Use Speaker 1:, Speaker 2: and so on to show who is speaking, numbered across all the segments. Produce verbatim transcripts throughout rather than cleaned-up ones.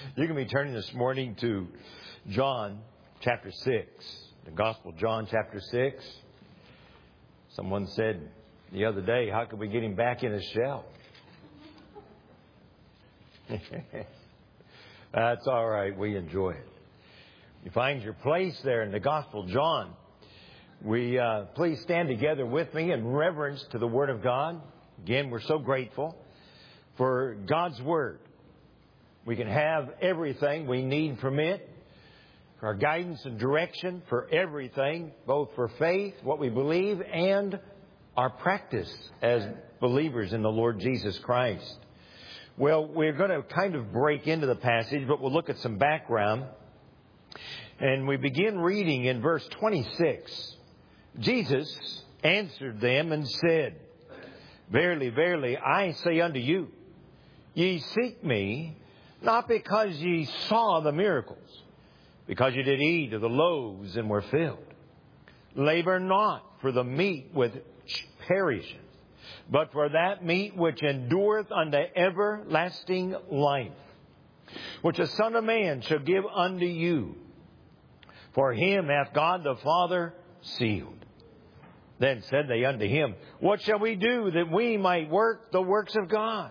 Speaker 1: You can be turning this morning to John chapter six, the Gospel of John chapter six. Someone said the other day, how could we get him back in his shell? That's all right. We enjoy it. You find your place there in the Gospel of John. We uh, please stand together with me in reverence to the Word of God. Again, we're so grateful for God's Word. We can have everything we need from it, for our guidance and direction, for everything, both for faith, what we believe, and our practice as believers in the Lord Jesus Christ. Well, we're going to kind of break into the passage, but we'll look at some background. And we begin reading in verse twenty-six. Jesus answered them and said, Verily, verily, I say unto you, ye seek me, not because ye saw the miracles, because ye did eat of the loaves and were filled. Labor not for the meat which perisheth, but for that meat which endureth unto everlasting life, which the Son of Man shall give unto you. For him hath God the Father sealed. Then said they unto him, What shall we do that we might work the works of God?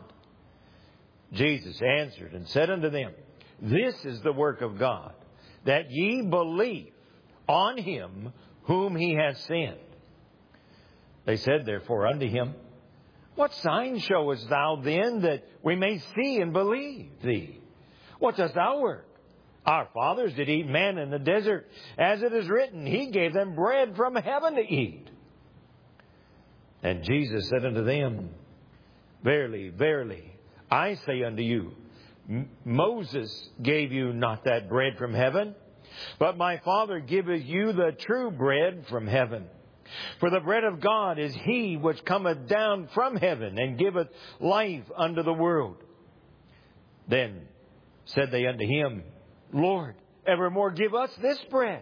Speaker 1: Jesus answered and said unto them, This is the work of God, that ye believe on him whom he hath sent. They said therefore unto him, What sign showest thou then, that we may see and believe thee? What dost thou work? Our fathers did eat manna in the desert, as it is written, He gave them bread from heaven to eat. And Jesus said unto them, Verily, verily, I say unto you, Moses gave you not that bread from heaven, but my Father giveth you the true bread from heaven. For the bread of God is He which cometh down from heaven, and giveth life unto the world. Then said they unto him, Lord, evermore give us this bread.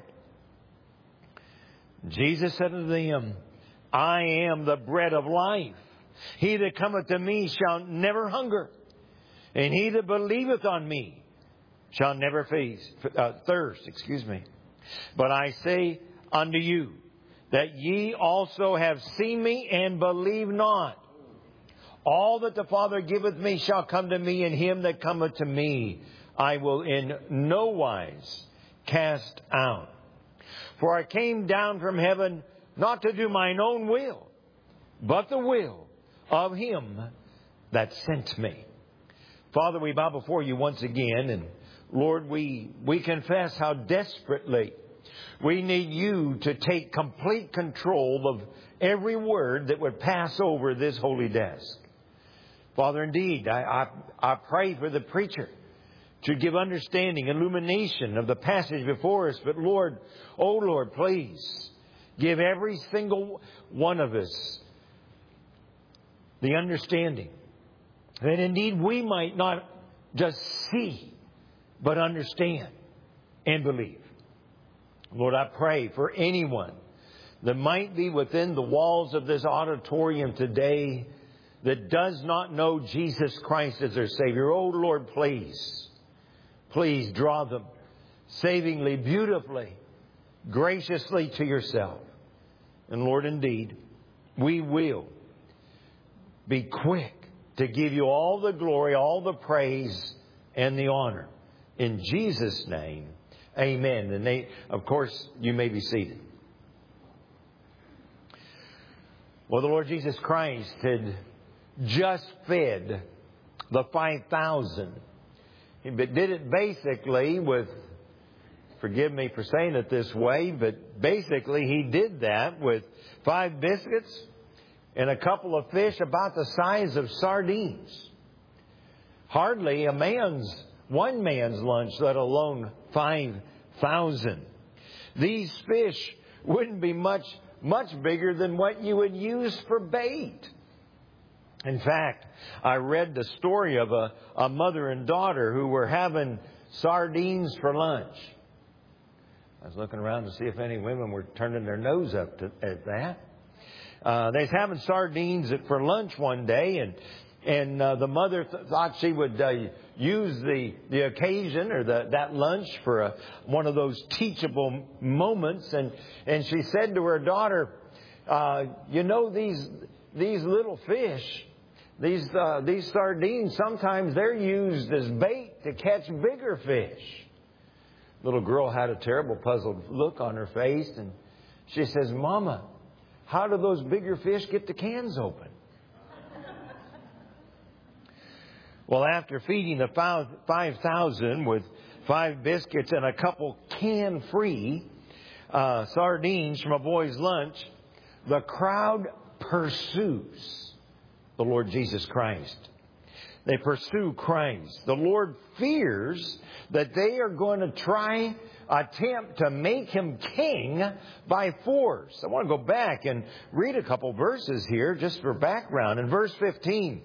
Speaker 1: Jesus said unto them, I am the bread of life. He that cometh to me shall never hunger, and he that believeth on me shall never face, uh, thirst. Excuse me. But I say unto you that ye also have seen me and believe not. All that the Father giveth me shall come to me, and him that cometh to me I will in no wise cast out. For I came down from heaven not to do mine own will, but the will of him that sent me. Father, we bow before you once again, and Lord, we, we confess how desperately we need you to take complete control of every word that would pass over this holy desk. Father, indeed, I, I, I pray for the preacher to give understanding, illumination of the passage before us. But Lord, oh Lord, please give every single one of us the understanding that indeed we might not just see, but understand and believe. Lord, I pray for anyone that might be within the walls of this auditorium today that does not know Jesus Christ as their Savior. Oh Lord, please, please draw them savingly, beautifully, graciously to yourself. And Lord, indeed, we will be quick to give you all the glory, all the praise, and the honor. In Jesus' name, amen. And they, of course, you may be seated. Well, the Lord Jesus Christ had just fed the five thousand. He did it basically with, forgive me for saying it this way, but basically he did that with five biscuits and a couple of fish about the size of sardines. Hardly a man's, one man's lunch, let alone five thousand. These fish wouldn't be much, much bigger than what you would use for bait. In fact, I read the story of a, a mother and daughter who were having sardines for lunch. I was looking around to see if any women were turning their nose up to, at that. Uh, they was having sardines for lunch one day, and And uh, the mother th- thought she would uh, use the, the occasion or the, that lunch for a, one of those teachable moments. And, and she said to her daughter, uh, you know, these these little fish, these uh, these sardines, sometimes they're used as bait to catch bigger fish. Little girl had a terrible puzzled look on her face, and she says, Mama, how do those bigger fish get the cans open? Well, after feeding the five thousand with five biscuits and a couple can-free uh, sardines from a boy's lunch, the crowd pursues the Lord Jesus Christ. They pursue Christ. The Lord fears that they are going to try, attempt to make Him king by force. I want to go back and read a couple verses here just for background. In verse fifteen,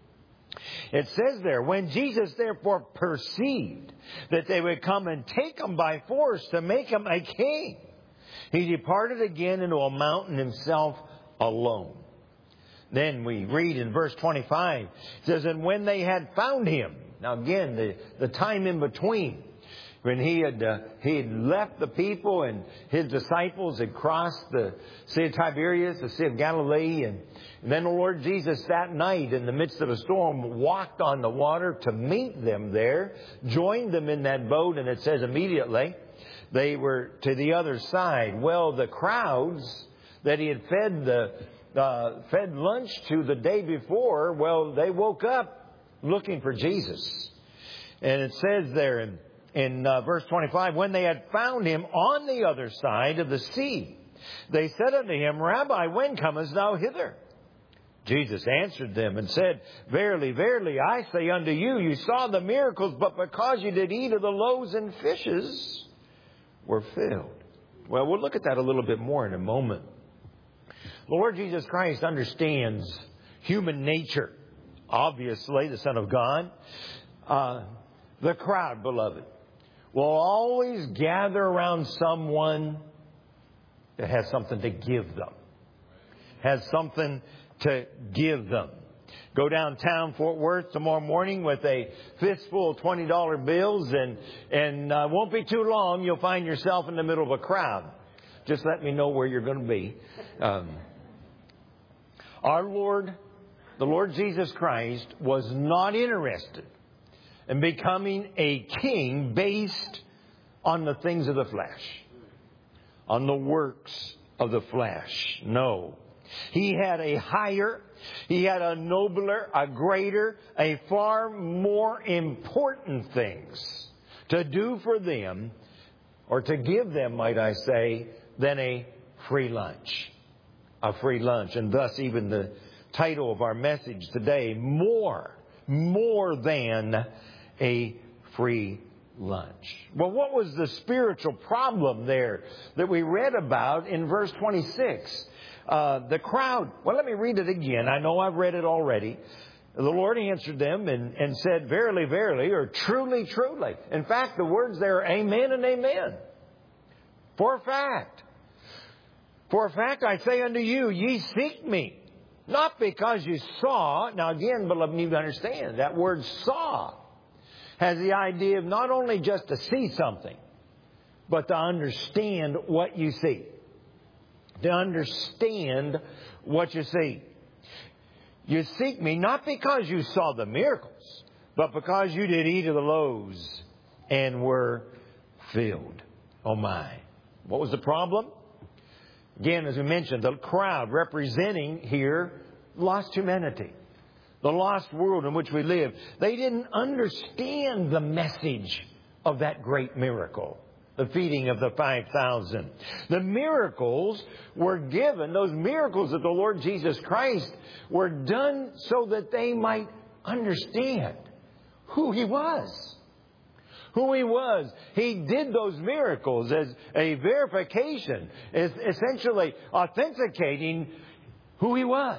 Speaker 1: it says there, when Jesus therefore perceived that they would come and take Him by force to make Him a king, He departed again into a mountain Himself alone. Then we read in verse twenty-five, it says, and when they had found Him, now again, the, the time in between, when he had, uh, he had left the people and His disciples had crossed the Sea of Tiberias, the Sea of Galilee, and, and then the Lord Jesus that night in the midst of a storm walked on the water to meet them there, joined them in that boat, and it says immediately they were to the other side. Well, the crowds that He had fed the uh, fed lunch to the day before, well, they woke up looking for Jesus. And it says there in, in uh, verse twenty-five, when they had found Him on the other side of the sea, they said unto Him, Rabbi, when comest thou hither? Jesus answered them and said, Verily, verily, I say unto you, you saw the miracles, but because you did eat of the loaves and fishes, were filled. Well, we'll look at that a little bit more in a moment. The Lord Jesus Christ understands human nature. Obviously, the Son of God. Uh, the crowd, beloved, will always gather around someone that has something to give them. Has something to give them. Go downtown Fort Worth tomorrow morning with a fistful of twenty dollar bills, and and uh, won't be too long you'll find yourself in the middle of a crowd. Just let me know where you're going to be. Um, our Lord, the Lord Jesus Christ, was not interested in becoming a king based on the things of the flesh, on the works of the flesh. No. He had a higher, He had a nobler, a greater, a far more important things to do for them, or to give them, might I say, than a free lunch. A free lunch. And thus even the title of our message today, more, more than a free lunch. Well, what was the spiritual problem there that we read about in verse twenty-six? Uh, the crowd, well, let me read it again. I know I've read it already. The Lord answered them and, and said, Verily, verily, or truly, truly. In fact, the words there are amen and amen. For a fact. For a fact, I say unto you, ye seek me. Not because you saw. Now again, beloved, you understand that word saw has the idea of not only just to see something, but to understand what you see. To understand what you see. You seek me not because you saw the miracles, but because you did eat of the loaves and were filled. Oh my. What was the problem? Again, as we mentioned, the crowd representing here lost humanity. The lost world in which we live. They didn't understand the message of that great miracle. The feeding of the five thousand. The miracles were given, those miracles of the Lord Jesus Christ were done so that they might understand who He was. Who He was. He did those miracles as a verification, as essentially authenticating who He was.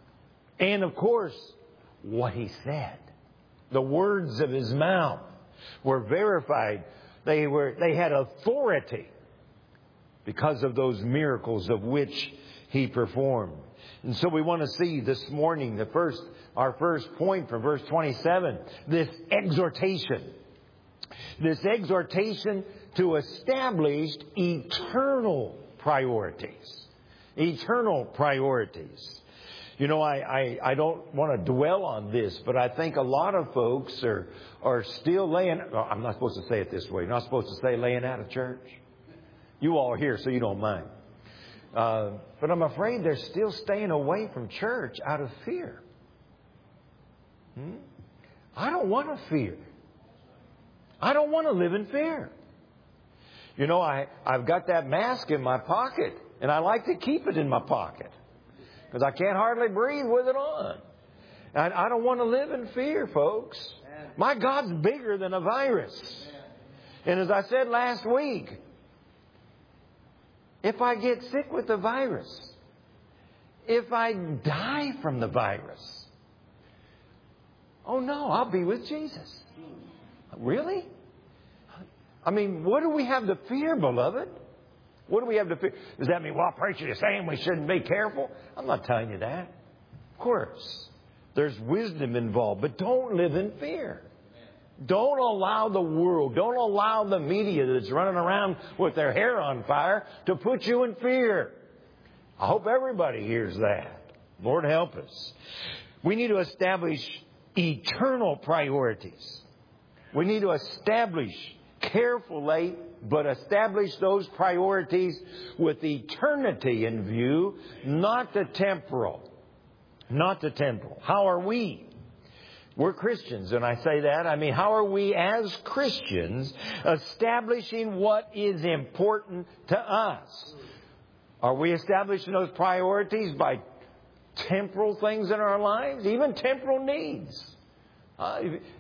Speaker 1: And of course, what He said. The words of His mouth were verified. They were, they had authority because of those miracles of which He performed. And so we want to see this morning the first our first point from verse twenty-seven, this exhortation. This exhortation to established eternal priorities. Eternal priorities. You know, I, I, I don't want to dwell on this, but I think a lot of folks are, are still laying... Well, I'm not supposed to say it this way. You're not supposed to say laying out of church. You all are here, so you don't mind. Uh, but I'm afraid they're still staying away from church out of fear. Hmm? I don't want to fear. I don't want to live in fear. You know, I, I've got that mask in my pocket, and I like to keep it in my pocket because I can't hardly breathe with it on. And I don't want to live in fear, folks. My God's bigger than a virus. And as I said last week, if I get sick with the virus, if I die from the virus, oh no, I'll be with Jesus. Really? I mean, what do we have to fear, beloved? What do we have to fear? Does that mean, well, preacher, you're saying we shouldn't be careful? I'm not telling you that. Of course, there's wisdom involved, but don't live in fear. Don't allow the world, don't allow the media that's running around with their hair on fire to put you in fear. I hope everybody hears that. Lord help us. We need to establish eternal priorities. We need to establish carefully, but establish those priorities with eternity in view, not the temporal. Not the temporal. How are we? We're Christians, and I say that. I mean, how are we as Christians establishing what is important to us? Are we establishing those priorities by temporal things in our lives? Even temporal needs. Uh,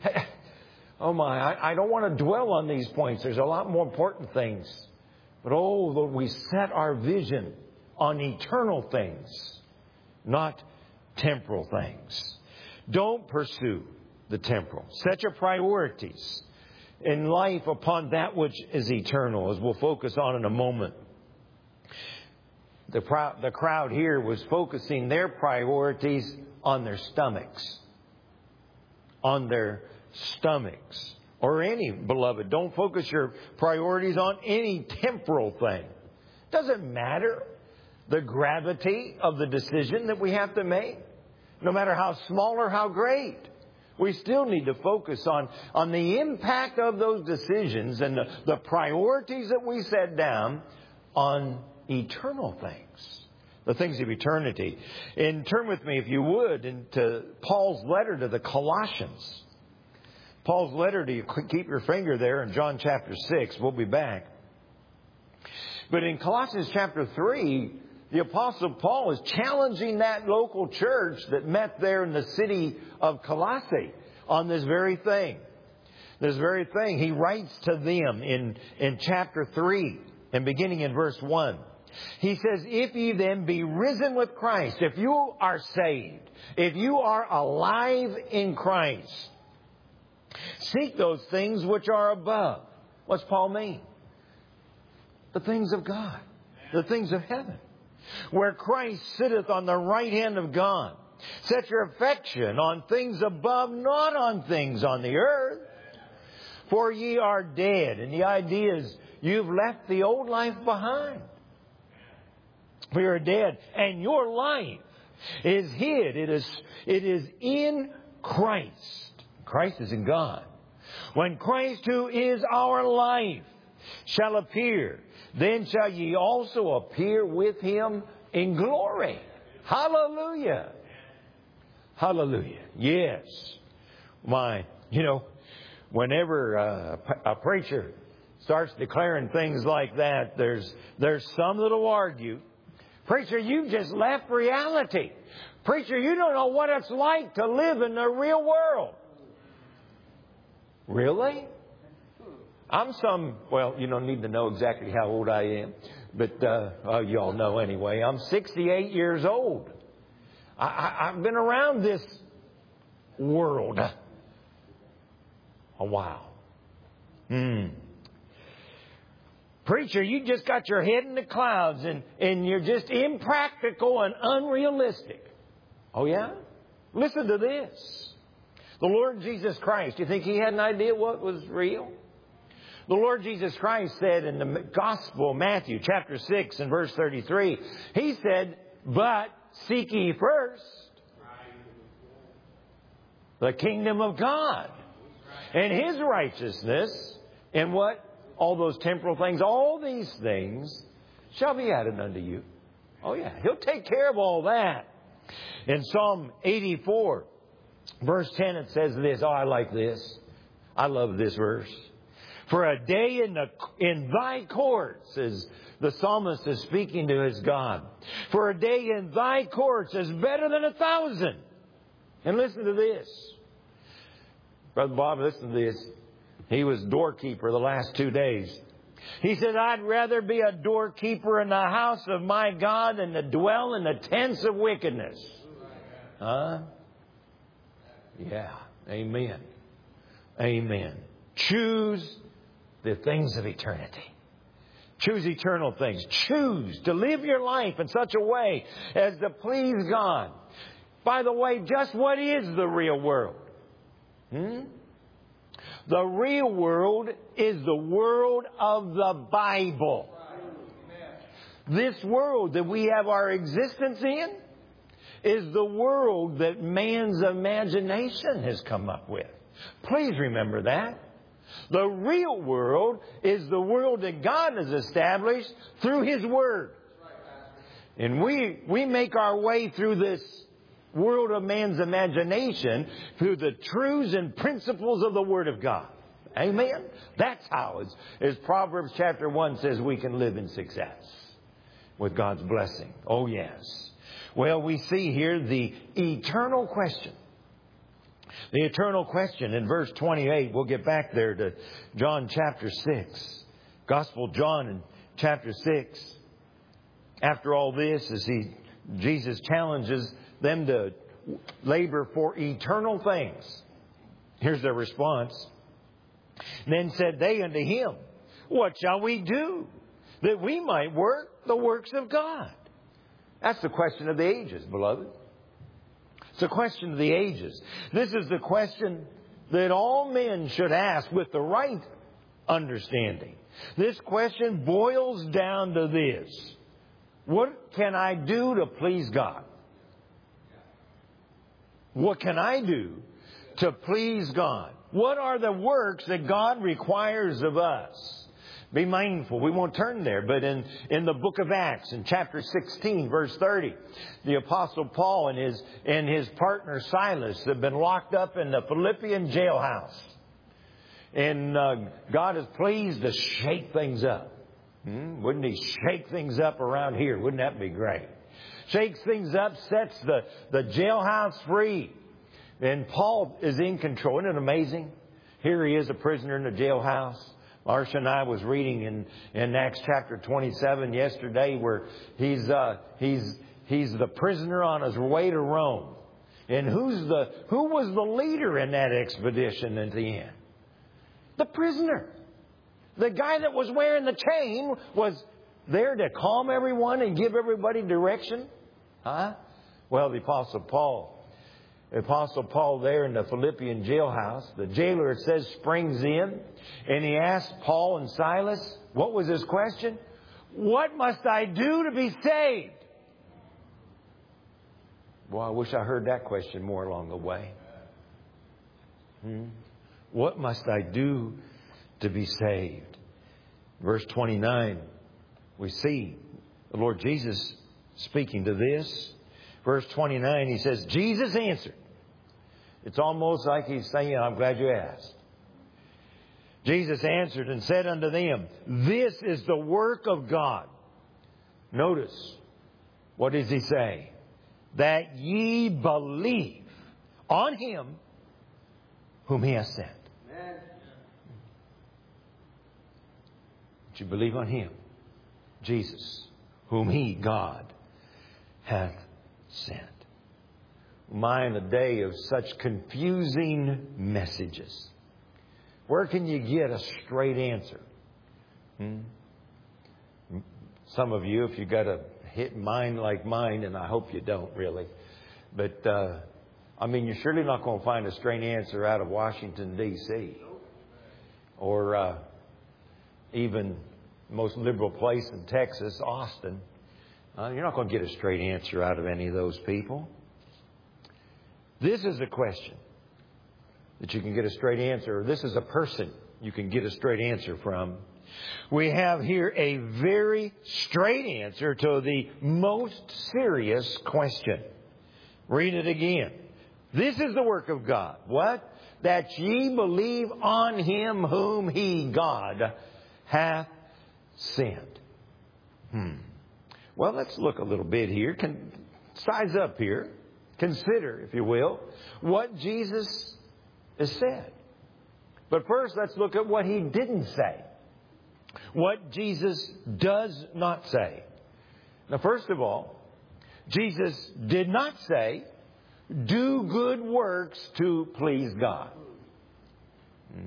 Speaker 1: Oh my, I, I don't want to dwell on these points. There's a lot more important things. But oh, Lord, we set our vision on eternal things, not temporal things. Don't pursue the temporal. Set your priorities in life upon that which is eternal, as we'll focus on in a moment. The, pro- the crowd here was focusing their priorities on their stomachs. On their stomachs. Or any, beloved, don't focus your priorities on any temporal thing. Doesn't matter the gravity of the decision that we have to make. No matter how small or how great. We still need to focus on, on the impact of those decisions and the, the priorities that we set down on eternal things. The things of eternity. And turn with me, if you would, into Paul's letter to the Colossians. Paul's letter to you, keep your finger there in John chapter six. We'll be back. But in Colossians chapter three, the Apostle Paul is challenging that local church that met there in the city of Colossae on this very thing. This very thing. He writes to them in, in chapter three and beginning in verse one. He says, if ye then be risen with Christ, if you are saved, if you are alive in Christ, seek those things which are above. What's Paul mean? The things of God. The things of heaven. Where Christ sitteth on the right hand of God. Set your affection on things above, not on things on the earth. For ye are dead. And the idea is you've left the old life behind. We are dead. And your life is hid. It is, it is in Christ. Christ is in God. When Christ, who is our life, shall appear, then shall ye also appear with Him in glory. Hallelujah. Hallelujah. Yes. My, you know, whenever uh, a preacher starts declaring things like that, there's, there's some that'll argue, preacher, you've just left reality. Preacher, you don't know what it's like to live in the real world. Really? I'm some, well, you don't need to know exactly how old I am, but uh, oh, you all know anyway. I'm sixty-eight years old. I, I, I've been around this world a while. Hmm. Preacher, you just got your head in the clouds and, and you're just impractical and unrealistic. Oh, yeah? Listen to this. The Lord Jesus Christ, you think He had an idea what was real? The Lord Jesus Christ said in the Gospel of Matthew chapter six and verse thirty-three, He said, but seek ye first the kingdom of God and His righteousness, and what? All those temporal things, all these things shall be added unto you. Oh yeah, He'll take care of all that. In Psalm eighty-four, verse ten, it says this. Oh, I like this. I love this verse. For a day in the in thy courts, as the psalmist is speaking to his God. For a day in thy courts is better than a thousand. And listen to this. Brother Bob, listen to this. He was doorkeeper the last two days. He said, I'd rather be a doorkeeper in the house of my God than to dwell in the tents of wickedness. Huh? Yeah. Amen. Amen. Choose the things of eternity. Choose eternal things. Choose to live your life in such a way as to please God. By the way, just what is the real world? Hmm? The real world is the world of the Bible. This world that we have our existence in is the world that man's imagination has come up with. Please remember that. The real world is the world that God has established through His Word. And we, we make our way through this world of man's imagination through the truths and principles of the Word of God. Amen? That's how, as, as Proverbs chapter one says, we can live in success with God's blessing. Oh, yes. Well, we see here the eternal question. The eternal question in verse twenty-eight. We'll get back there to John chapter six. Gospel of John in chapter six. After all this, as he, Jesus challenges them to labor for eternal things. Here's their response. Then said they unto Him, what shall we do that we might work the works of God? That's the question of the ages, beloved. It's a question of the ages. This is the question that all men should ask with the right understanding. This question boils down to this. What can I do to please God? What can I do to please God? What are the works that God requires of us? Be mindful. We won't turn there, but in, in the book of Acts, in chapter sixteen, verse thirty, the Apostle Paul and his, and his partner Silas have been locked up in the Philippian jailhouse. And uh, God is pleased to shake things up. Hmm? Wouldn't He shake things up around here? Wouldn't that be great? Shakes things up, sets the, the jailhouse free. And Paul is in control. Isn't it amazing? Here he is, a prisoner in the jailhouse. Marcia and I was reading in, in Acts chapter twenty-seven yesterday where he's, uh, he's, he's the prisoner on his way to Rome. And who's the, who was the leader in that expedition at the end? The prisoner. The guy that was wearing the chain was there to calm everyone and give everybody direction. Huh? Well, the Apostle Paul, the Apostle Paul there in the Philippian jailhouse, the jailer, it says, springs in and he asks Paul and Silas, what was his question? What must I do to be saved? Well, I wish I heard that question more along the way. Hmm? What must I do to be saved? Verse twenty-nine, we see the Lord Jesus speaking to this. Verse twenty-nine, He says, Jesus answered. It's almost like He's saying, I'm glad you asked. Jesus answered and said unto them, this is the work of God. Notice, what does He say? That ye believe on Him whom He has sent. Amen. That you believe on Him, Jesus, whom He, God, hath sent. My, in a day of such confusing messages, where can you get a straight answer? Hmm? Some of you, if you got a hit mind like mine, and I hope you don't really, but uh, I mean, you're surely not going to find a straight answer out of Washington, D C or uh, even the most liberal place in Texas, Austin. Uh, you're not going to get a straight answer out of any of those people. This is a question that you can get a straight answer, or this is a person you can get a straight answer from. We have here a very straight answer to the most serious question. Read it again. This is the work of God. What? That ye believe on Him whom He, God, hath sent. Hmm. Well, let's look a little bit here. Can size up here. Consider, if you will, what Jesus has said. But first, let's look at what He didn't say. What Jesus does not say. Now, first of all, Jesus did not say, do good works to please God. Hmm.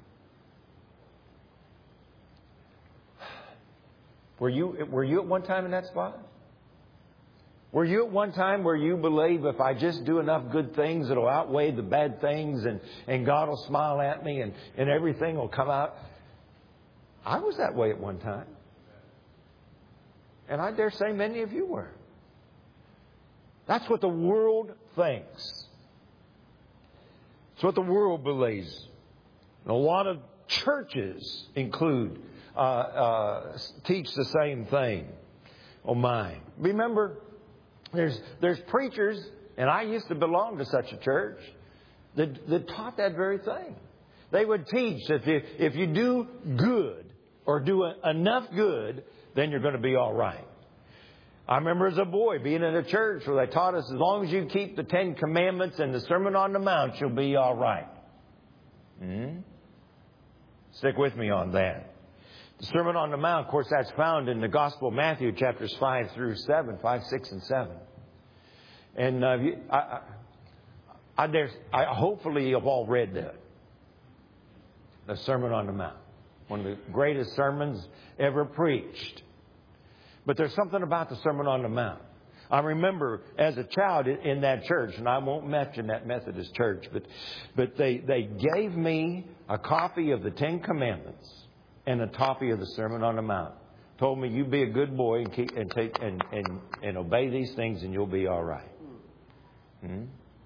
Speaker 1: Were you, were you at one time in that spot? Were you at one time where you believe if I just do enough good things, it'll outweigh the bad things and, and God will smile at me and, and everything will come out? I was that way at one time. And I dare say many of you were. That's what the world thinks. It's what the world believes. And a lot of churches include, uh, uh, teach the same thing. Oh my. Remember, there's, there's preachers, and I used to belong to such a church, that, that taught that very thing. They would teach that if, if you do good, or do a, enough good, then you're going to be all right. I remember as a boy being in a church where they taught us as long as you keep the Ten Commandments and the Sermon on the Mount, you'll be all right. Hmm? Stick with me on that. The Sermon on the Mount, of course, that's found in the Gospel of Matthew, chapters five through seven, five, six, and seven. And uh, I, I, I, dare, I hopefully you've all read that. The Sermon on the Mount. One of the greatest sermons ever preached. But there's something about the Sermon on the Mount. I remember as a child in that church, and I won't mention that Methodist church, but but they, they gave me a copy of the Ten Commandments and a copy of the Sermon on the Mount. Told me, you be a good boy and keep, and, take, and, and, and obey these things and you'll be all right. Hmm?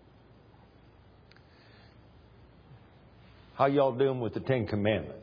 Speaker 1: How y'all doing with the Ten Commandments?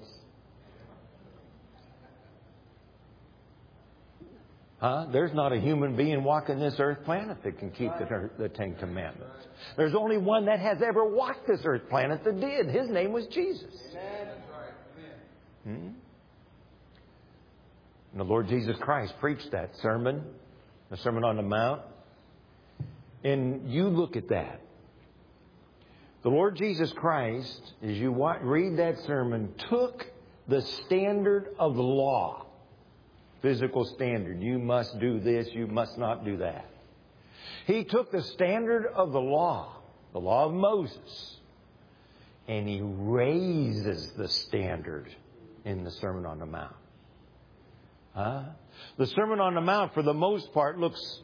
Speaker 1: Huh? There's not a human being walking this earth planet that can keep the, the Ten Commandments. There's only one that has ever walked this earth planet that did. His name was Jesus. Hmm? And the Lord Jesus Christ preached that sermon, the Sermon on the Mount. And you look at that. The Lord Jesus Christ, as you read that sermon, took the standard of the law. Physical standard. You must do this. You must not do that. He took the standard of the law, the law of Moses, and He raises the standard in the Sermon on the Mount. Huh? The Sermon on the Mount, for the most part, looks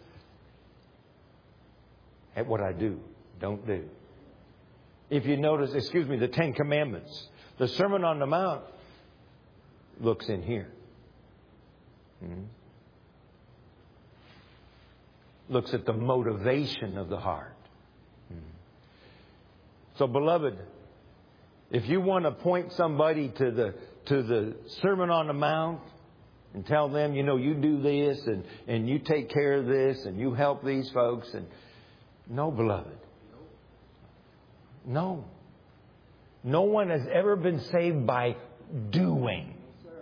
Speaker 1: at what I do, don't do. If you notice, excuse me, the Ten Commandments. The Sermon on the Mount looks in here. Hmm? Looks at the motivation of the heart. Hmm. So, beloved, if you want to point somebody to the to the Sermon on the Mount and tell them, you know, you do this and, and you take care of this and you help these folks, and no, beloved. No. No one has ever been saved by doing.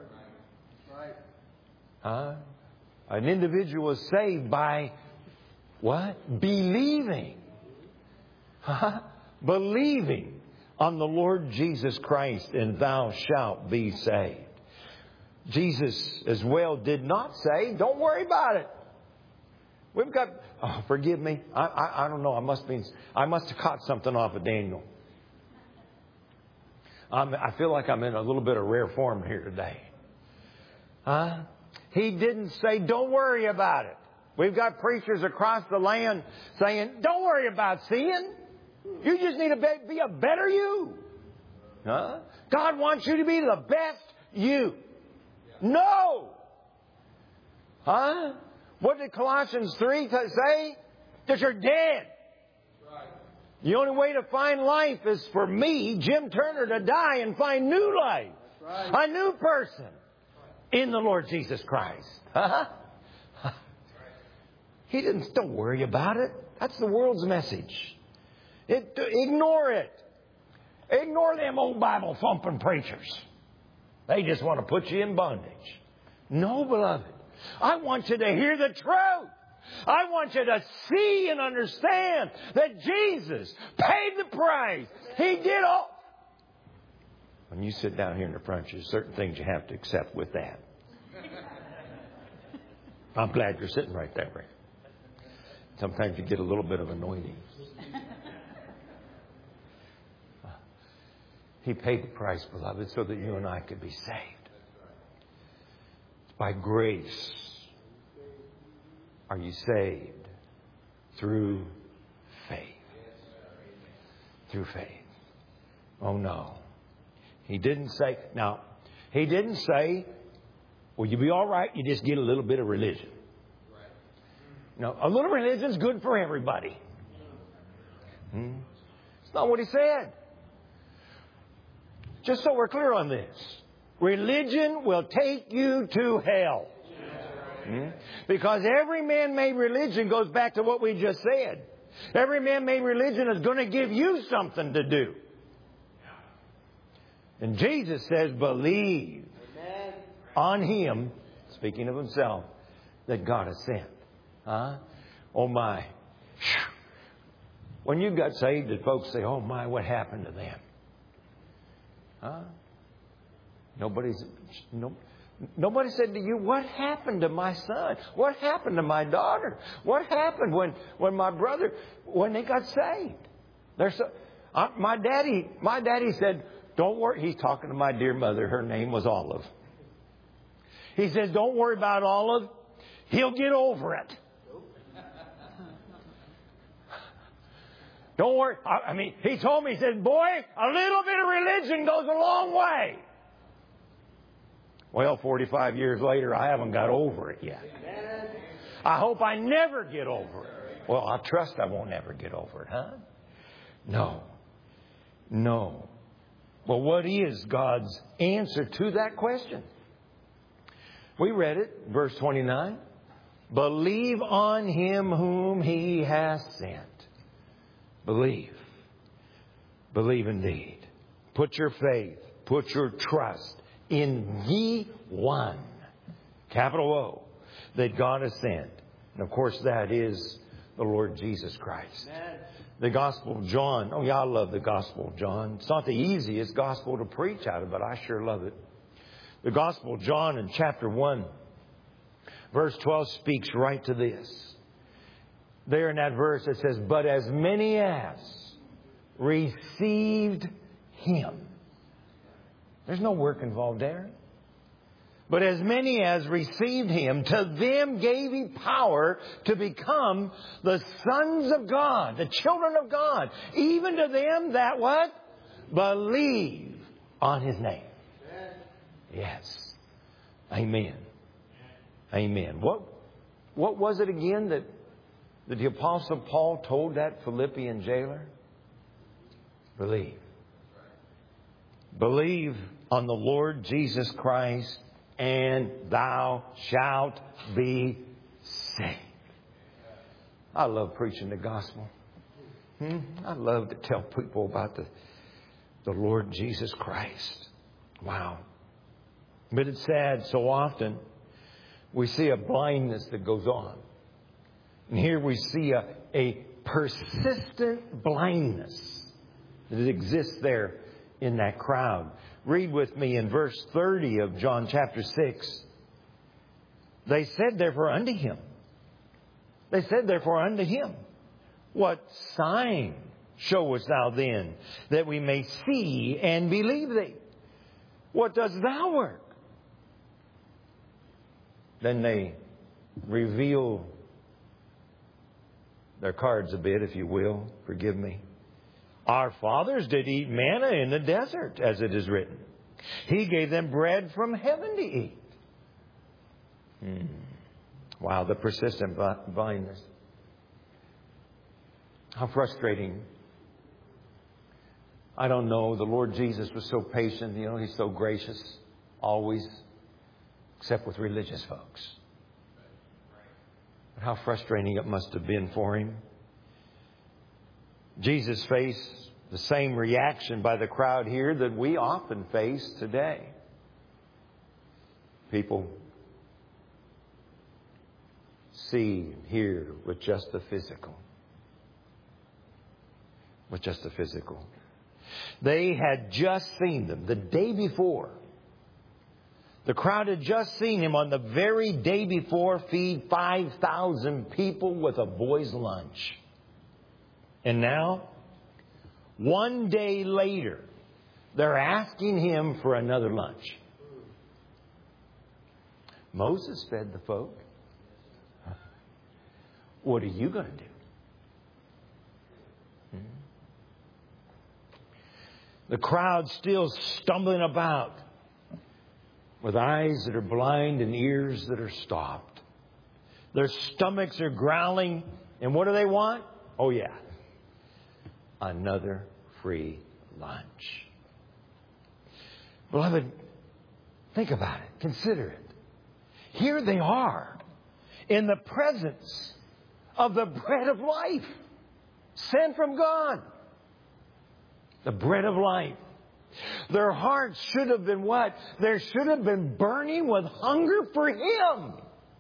Speaker 1: Uh, an individual is saved by what? Believing. Huh? Believing on the Lord Jesus Christ, and thou shalt be saved. Jesus as well did not say, don't worry about it. We've got, oh, forgive me. I, I, I don't know. I must be, I must have caught something off of Daniel. I'm, I feel like I'm in a little bit of rare form here today. Huh? He didn't say, don't worry about it. We've got preachers across the land saying, don't worry about sin. You just need to be a better you. Huh? God wants you to be the best you. No. Huh? What did Colossians three say? That you're dead. The only way to find life is for me, Jim Turner, to die and find new life. A new person in the Lord Jesus Christ. Huh? He didn't, don't worry about it. That's the world's message. It, ignore it. Ignore them old Bible thumping preachers. They just want to put you in bondage. No, beloved. I want you to hear the truth. I want you to see and understand that Jesus paid the price. He did all. When you sit down here in the front, there's certain things you have to accept with that. I'm glad you're sitting right there, Ray. Sometimes you get a little bit of anointing. He paid the price, beloved, so that you and I could be saved. It's by grace are you saved through faith. Through faith. Oh, no. He didn't say, now, he didn't say, well, you'll be all right, you just get a little bit of religion. No, a little religion is good for everybody. Hmm? It's not what he said. Just so we're clear on this. Religion will take you to hell. Hmm? Because every man-made religion goes back to what we just said. Every man-made religion is going to give you something to do. And Jesus says, believe Amen. On Him, speaking of Himself, that God has sent. Huh? Oh my. When you got saved, did folks say, oh my, what happened to them? Huh? Nobody's, no, nobody said to you, what happened to my son? What happened to my daughter? What happened when, when my brother, when they got saved? There's so, uh, my daddy, my daddy said, don't worry. He's talking to my dear mother. Her name was Olive. He says, don't worry about Olive. He'll get over it. Don't worry. I mean, he told me, he said, boy, a little bit of religion goes a long way. Well, forty-five years later, I haven't got over it yet. I hope I never get over it. Well, I trust I won't ever get over it, huh? No. No. Well, what is God's answer to that question? We read it, verse twenty-nine. Believe on Him whom He has sent. Believe. Believe indeed. Put your faith, put your trust in the one, capital O, that God has sent. And of course, that is the Lord Jesus Christ. Amen. The Gospel of John. Oh, yeah, I love the Gospel of John. It's not the easiest Gospel to preach out of, but I sure love it. The Gospel of John in chapter one, verse twelve speaks right to this. There in that verse it says, but as many as received Him. There's no work involved there. But as many as received Him, to them gave He power to become the sons of God, the children of God. Even to them that what? Believe on His name. Yes. Amen. Amen. What, what was it again that, that the Apostle Paul told that Philippian jailer? Believe. Believe on the Lord Jesus Christ, and thou shalt be saved. I love preaching the gospel. Hmm? I love to tell people about the, the Lord Jesus Christ. Wow. But it's sad, so often we see a blindness that goes on. And here we see a, a persistent blindness that exists there in that crowd. Read with me in verse thirty of John chapter six. They said therefore unto Him. They said therefore unto Him, what sign showest thou then, that we may see and believe Thee? What dost Thou work? Then they reveal their cards a bit, if you will. Forgive me. Our fathers did eat manna in the desert, as it is written. He gave them bread from heaven to eat. Hmm. Wow, the persistent blindness. How frustrating. I don't know. The Lord Jesus was so patient. You know, He's so gracious. Always. Except with religious folks. But how frustrating it must have been for Him. Jesus faced the same reaction by the crowd here that we often face today. People see and hear with just the physical. With just the physical. They had just seen them the day before. The crowd had just seen Him on the very day before feed five thousand people with a boy's lunch. And now, one day later, they're asking Him for another lunch. Moses fed the folk. What are you going to do? Hmm? The crowd still stumbling about with eyes that are blind and ears that are stopped. Their stomachs are growling. And what do they want? Oh, yeah. Another free lunch. Beloved, think about it. Consider it. Here they are in the presence of the bread of life sent from God. The bread of life. Their hearts should have been what? They should have been burning with hunger for Him.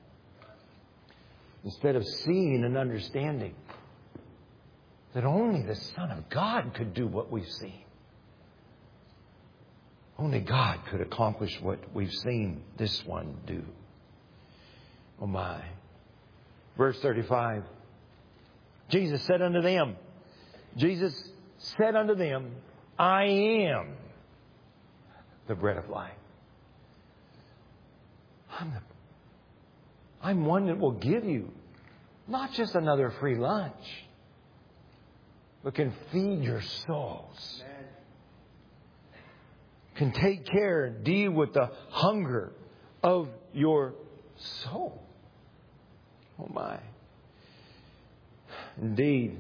Speaker 1: Instead of seeing and understanding that only the Son of God could do what we've seen. Only God could accomplish what we've seen this one do. Oh my. Verse thirty-five. Jesus said unto them, Jesus said unto them, I am the bread of life. I'm, the, I'm one that will give you not just another free lunch, but can feed your souls. Amen. Can take care and deal with the hunger of your soul. Oh my. Indeed.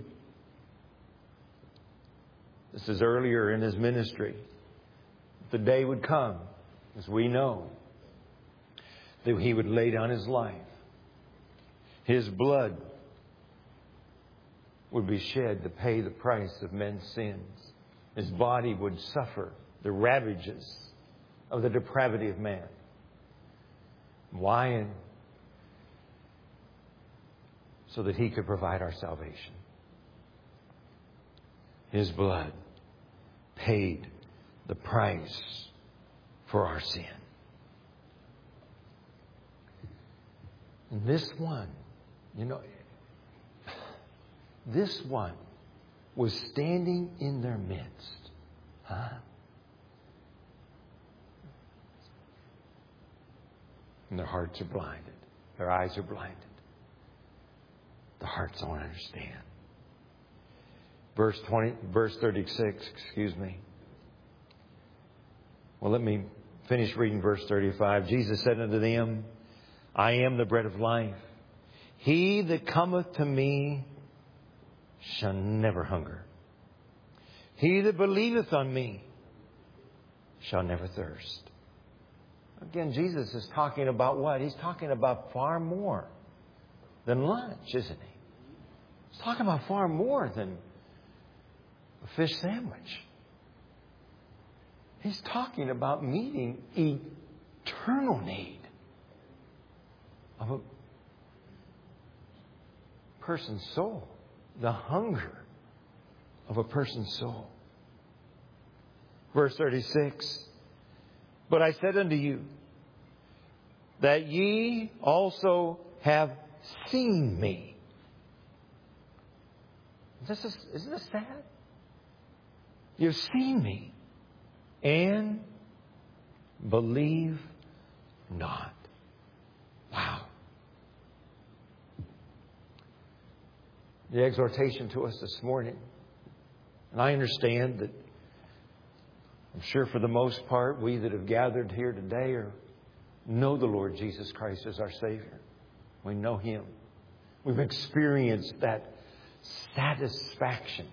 Speaker 1: This is earlier in His ministry. The day would come, as we know, that He would lay down His life. His blood would be shed to pay the price of men's sins. His body would suffer the ravages of the depravity of man. Why? So that He could provide our salvation. His blood paid the price for our sin. And this one, you know, this one was standing in their midst. Huh? And their hearts are blinded. Their eyes are blinded. The hearts don't understand. Verse twenty, verse thirty-six, excuse me. Well, let me finish reading verse thirty-five. Jesus said unto them, I am the bread of life. He that cometh to me shall never hunger. He that believeth on me shall never thirst. Again, Jesus is talking about what? He's talking about far more than lunch, isn't he? He's talking about far more than a fish sandwich. He's talking about meeting eternal need of a person's soul. The hunger of a person's soul. Verse thirty-six. But I said unto you that ye also have seen me. This is, isn't this sad? You've seen me and believe not. Wow. The exhortation to us this morning And I understand that I'm sure for the most part, we that have gathered here today are, know the Lord Jesus Christ as our Savior. We know Him. We've experienced that satisfaction,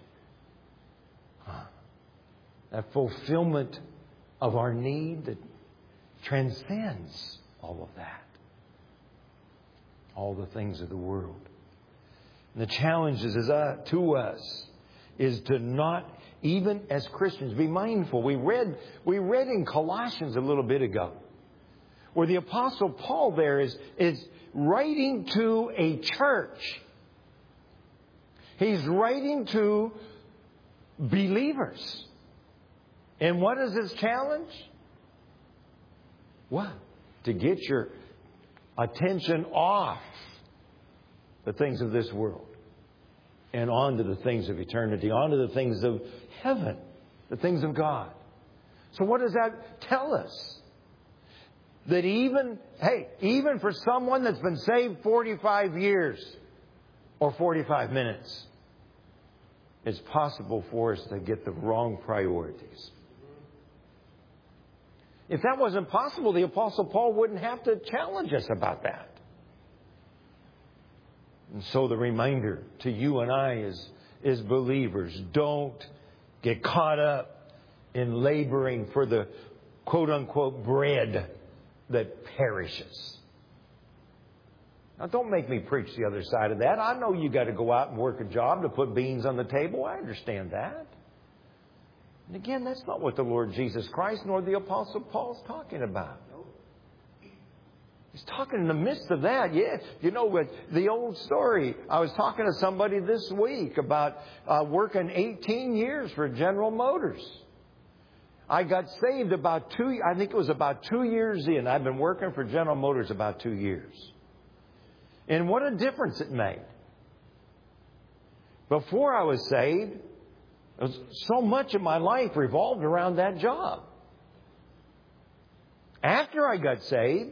Speaker 1: that fulfillment of our need that transcends all of that, all the things of the world. And the challenge is, is uh, to us is to not, even as Christians, be mindful. We read, we read in Colossians a little bit ago where the Apostle Paul there is, is writing to a church. He's writing to believers. And what is his challenge? What? To get your attention off the things of this world and onto the things of eternity, onto the things of heaven, the things of God. So what does that tell us? That even, hey, even for someone that's been saved forty-five years or forty-five minutes, it's possible for us to get the wrong priorities. If that wasn't possible, the Apostle Paul wouldn't have to challenge us about that. And so the reminder to you and I as, as believers, don't get caught up in laboring for the quote-unquote bread that perishes. Now, don't make me preach the other side of that. I know you got to go out and work a job to put beans on the table. I understand that. And again, that's not what the Lord Jesus Christ nor the Apostle Paul's talking about. He's talking in the midst of that. Yeah, you know, with the old story. I was talking to somebody this week about uh, working eighteen years for General Motors. I got saved about two, I think it was about two years in. I've been working for General Motors about two years. And what a difference it made. Before I was saved, so much of my life revolved around that job. After I got saved,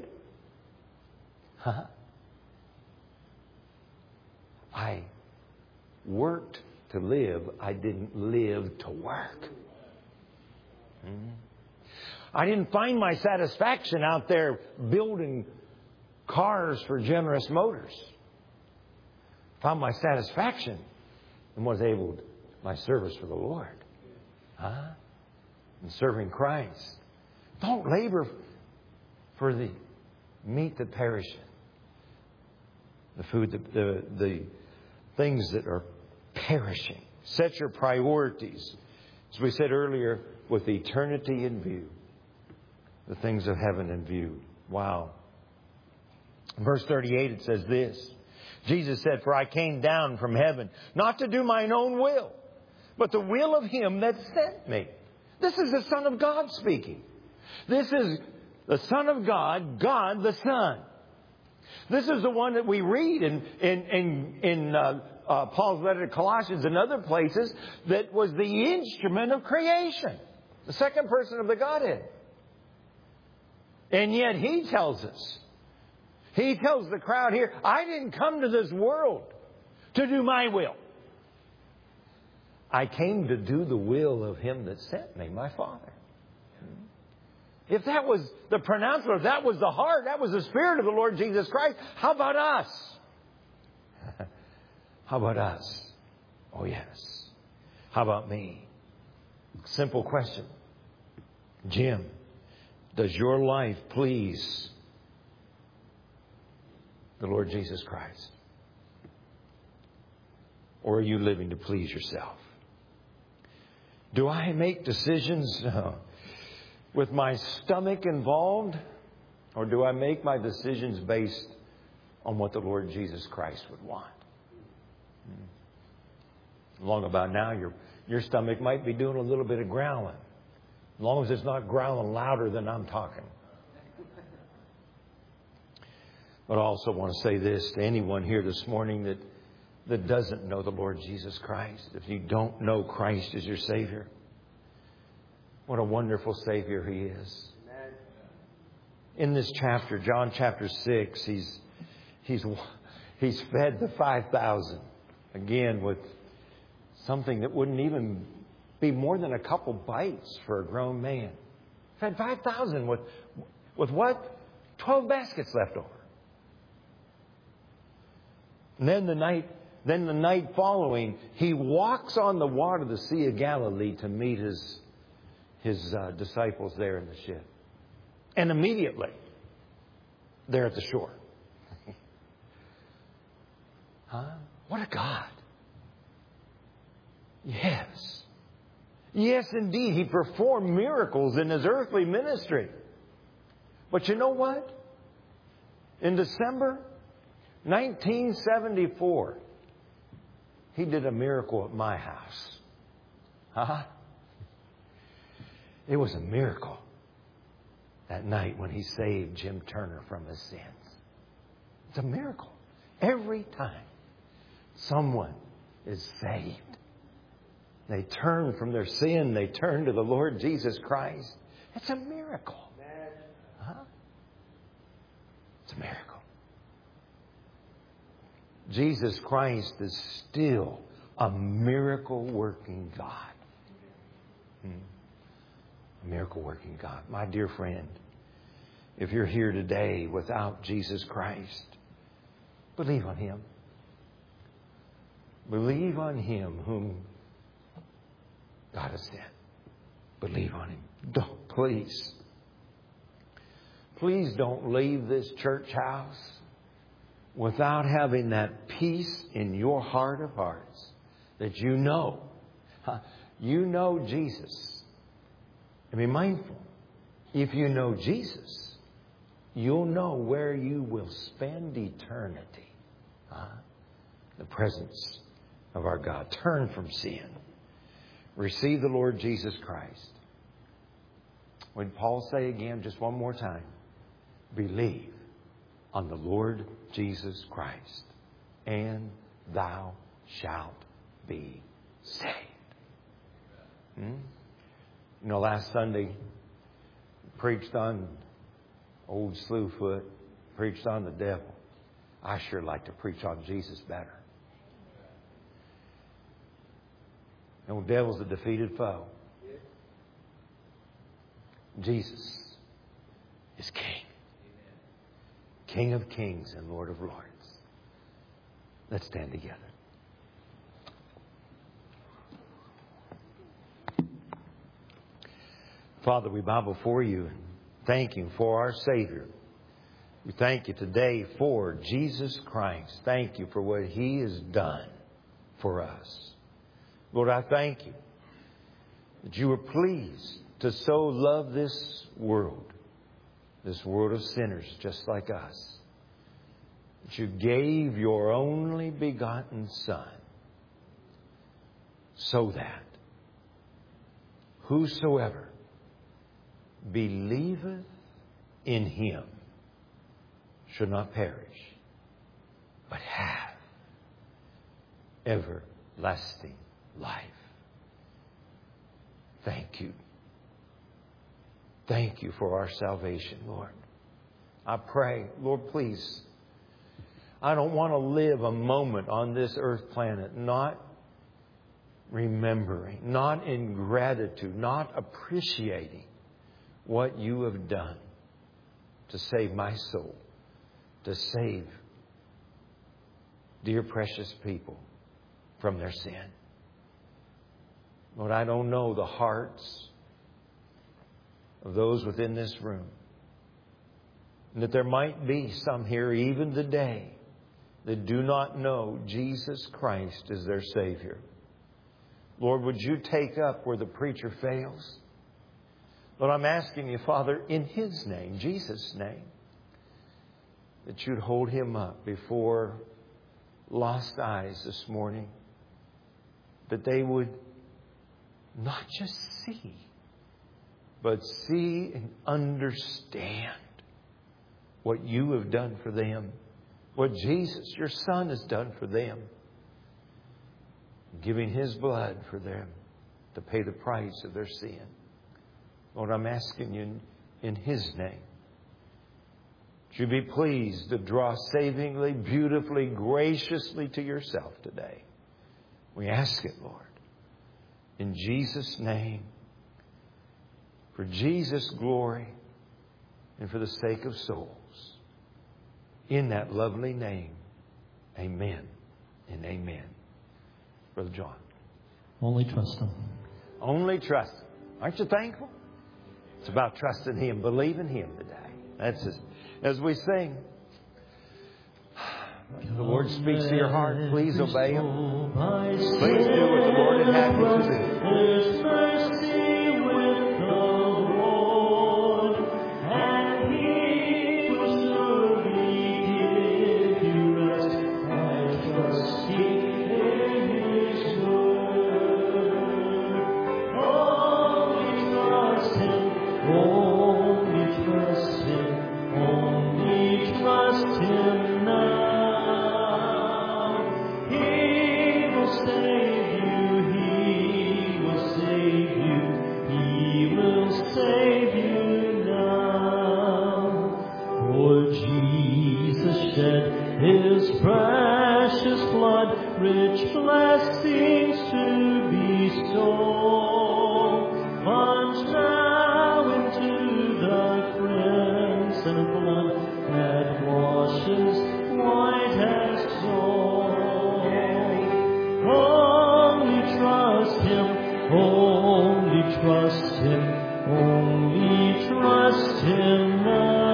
Speaker 1: I worked to live. I didn't live to work. I didn't find my satisfaction out there building cars for Generous Motors. Found my satisfaction in what was able to, my service for the Lord. Huh? And serving Christ. Don't labor for the meat that perisheth. The food, the, the, the things that are perishing. Set your priorities, as we said earlier, with eternity in view. The things of heaven in view. Wow. Verse thirty-eight, it says this. Jesus said, "For I came down from heaven, not to do mine own will, but the will of Him that sent me." This is the Son of God speaking. This is the Son of God, God the Son. This is the one that we read in, in, in, in uh, uh, Paul's letter to Colossians and other places that was the instrument of creation. The second person of the Godhead. And yet He tells us, He tells the crowd here, I didn't come to this world to do my will. I came to do the will of Him that sent me, my Father. If that was the pronouncement, if that was the heart, that was the Spirit of the Lord Jesus Christ, how about us? How about us? Oh, yes. How about me? Simple question. Jim, does your life please the Lord Jesus Christ? Or are you living to please yourself? Do I make decisions uh, with my stomach involved? Or do I make my decisions based on what the Lord Jesus Christ would want? Long about now, your, your stomach might be doing a little bit of growling. As long as it's not growling louder than I'm talking. But I also want to say this to anyone here this morning that, that doesn't know the Lord Jesus Christ. If you don't know Christ as your Savior, what a wonderful Savior He is. In this chapter, John chapter six, He's, he's, he's fed the five thousand. Again, with something that wouldn't even be more than a couple bites for a grown man. Fed five thousand with, with what? Twelve baskets left over. And then the night, then the night following, he walks on the water of the Sea of Galilee to meet his, his uh, disciples there in the ship. And immediately, they're at the shore. Huh? What a God. Yes. Yes, indeed. He performed miracles in his earthly ministry. But you know what? In December nineteen seventy-four, he did a miracle at my house. Huh? It was a miracle that night when he saved Jim Turner from his sins. It's a miracle. Every time someone is saved, they turn from their sin, they turn to the Lord Jesus Christ. It's a miracle. Huh? It's a miracle. Jesus Christ is still a miracle-working God. Hmm. A miracle-working God. My dear friend, if you're here today without Jesus Christ, believe on Him. Believe on Him whom God has sent. Believe on Him. Don't, please. Please don't leave this church house without having that peace in your heart of hearts that you know, you know Jesus. And be mindful, if you know Jesus, you'll know where you will spend eternity. Huh? The presence of our God. Turn from sin. Receive the Lord Jesus Christ. When Paul say again, just one more time, believe on the Lord Jesus Christ, and thou shalt be saved. Hmm? You know, last Sunday, preached on old Slewfoot, preached on the devil. I sure like to preach on Jesus better. The old devil's a defeated foe. Jesus is King. King of kings and Lord of lords. Let's stand together. Father, we bow before you and thank you for our Savior. We thank you today for Jesus Christ. Thank you for what He has done for us. Lord, I thank you that you were pleased to so love this world, this world of sinners just like us, that you gave your only begotten Son, so that whosoever believeth in Him should not perish, but have everlasting life. Thank you. Thank you for our salvation, Lord. I pray, Lord, please, I don't want to live a moment on this earth planet not remembering, not in gratitude, not appreciating what you have done to save my soul, to save dear precious people from their sin. Lord, I don't know the hearts of those within this room, and that there might be some here even today that do not know Jesus Christ as their Savior. Lord, would you take up where the preacher fails? Lord, I'm asking you, Father, in His name, Jesus' name, that you'd hold him up before lost eyes this morning, that they would not just see, but see and understand what you have done for them, what Jesus, your Son, has done for them, giving His blood for them to pay the price of their sin. Lord, I'm asking you in, in His name, that you be pleased to draw savingly, beautifully, graciously to yourself today. We ask it, Lord, In Jesus' name. For Jesus' glory and for the sake of souls. In that lovely name. Amen and amen. Brother John.
Speaker 2: Only trust Him.
Speaker 1: Only trust Him. Aren't you thankful? It's about trusting Him, believing Him today. That's just, as we sing. The Lord speaks to your heart. Please obey Him. Please do what the Lord would have you to do.
Speaker 2: There's mercy with the Lord, and He will surely give you rest. I trust in His word. Only trust Him. Only trust Him. Only trust Him now. His precious blood, rich blessings to bestow. Plunge now into the crimson flood that washes white as snow. Only trust Him, only trust Him, only trust Him now.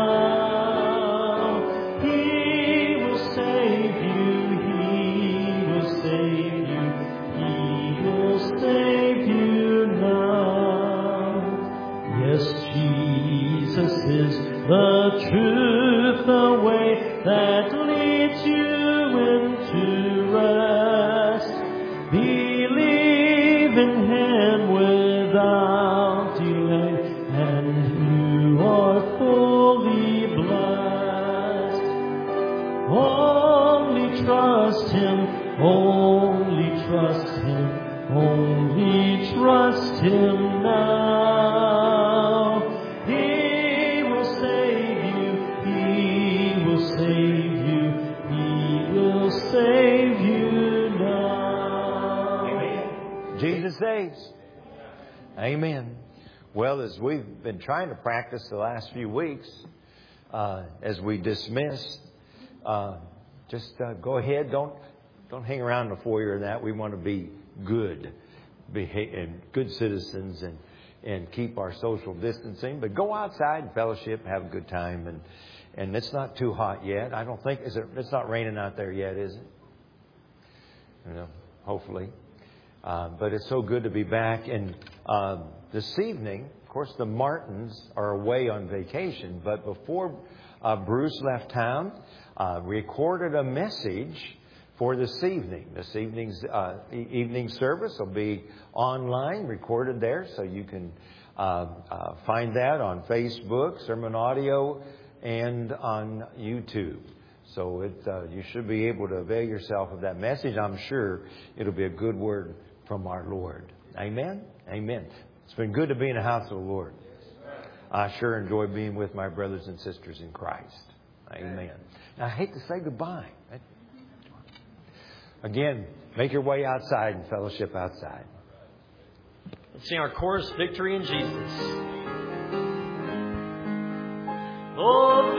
Speaker 2: The truth, the way that leads you into rest. Believe in Him without delay, and you are fully blessed. Only trust Him, only trust Him, only trust Him now.
Speaker 1: Jesus saves. Amen. Well, as we've been trying to practice the last few weeks, uh, as we dismiss, uh, just uh, go ahead. Don't don't hang around the foyer and that. We want to be good, beha- and good citizens, and and keep our social distancing. But go outside and fellowship, have a good time, and and it's not too hot yet. I don't think is it. It's not raining out there yet, is it? You know, hopefully. Uh, but it's so good to be back. And uh, this evening, of course, the Martins are away on vacation. But before uh, Bruce left town, uh, recorded a message for this evening. This evening's uh, e- evening service will be online, recorded there. So you can uh, uh, find that on Facebook, Sermon Audio, and on YouTube. So it, uh, you should be able to avail yourself of that message. I'm sure it'll be a good word from our Lord. Amen? Amen. It's been good to be in the house of the Lord. I sure enjoy being with my brothers and sisters in Christ. Amen. Now, I hate to say goodbye. Again, make your way outside and fellowship outside.
Speaker 3: Let's sing our chorus, Victory in Jesus. Oh,